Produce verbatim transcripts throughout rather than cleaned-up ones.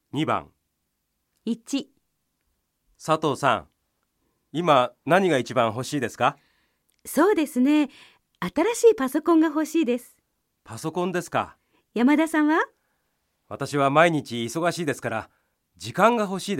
にばん。 いち、 佐藤さん、今何が一番欲しいですか？ そうですね。新しいパソコンが欲しいです。 パソコンですか。 山田さんは？ 私は毎日忙しいですから、時間が欲しいです。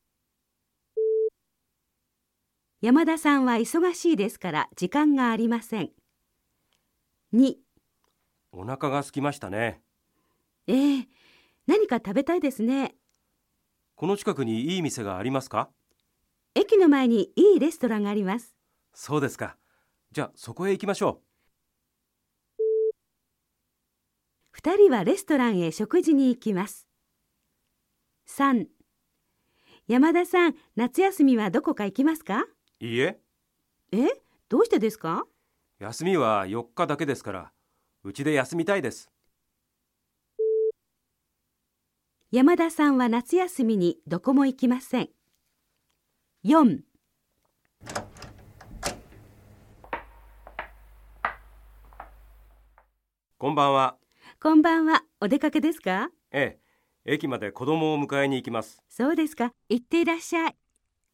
山田さんは忙しいですから時間がありません。に、 お腹が空きましたね。 ええ、何か食べたいですね。 この近くにいい店がありますか？ 駅の前にいいレストランがあります。 そうですか。じゃあそこへ行きましょ二人はレストランへ食事に行きます。さん、山田さん、夏休みはどこか行きますか？ う。いいえ、 え、どうしてですか？ 休みはよっかだけですから、うちで休みたいです。 山田さんは夏休みにどこも行きません。よん、 こんばんは。 こんばんは。お出かけですか？ ええ、駅まで子供を迎えに行きます。 そうですか。行っていらっしゃい。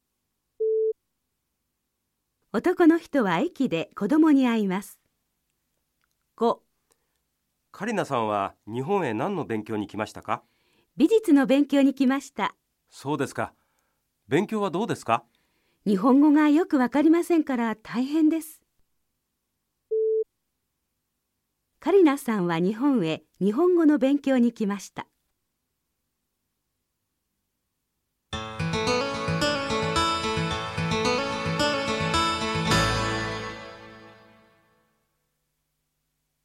男の人は駅で子供に会います。ご、 カリナさんは日本へ何の勉強に来ましたか？ 美術の勉強に来ました。 そうですか。勉強はどうですか？ 日本語がよくわかりませんから大変です。カリナさんは日本へ日本語の勉強に来ました。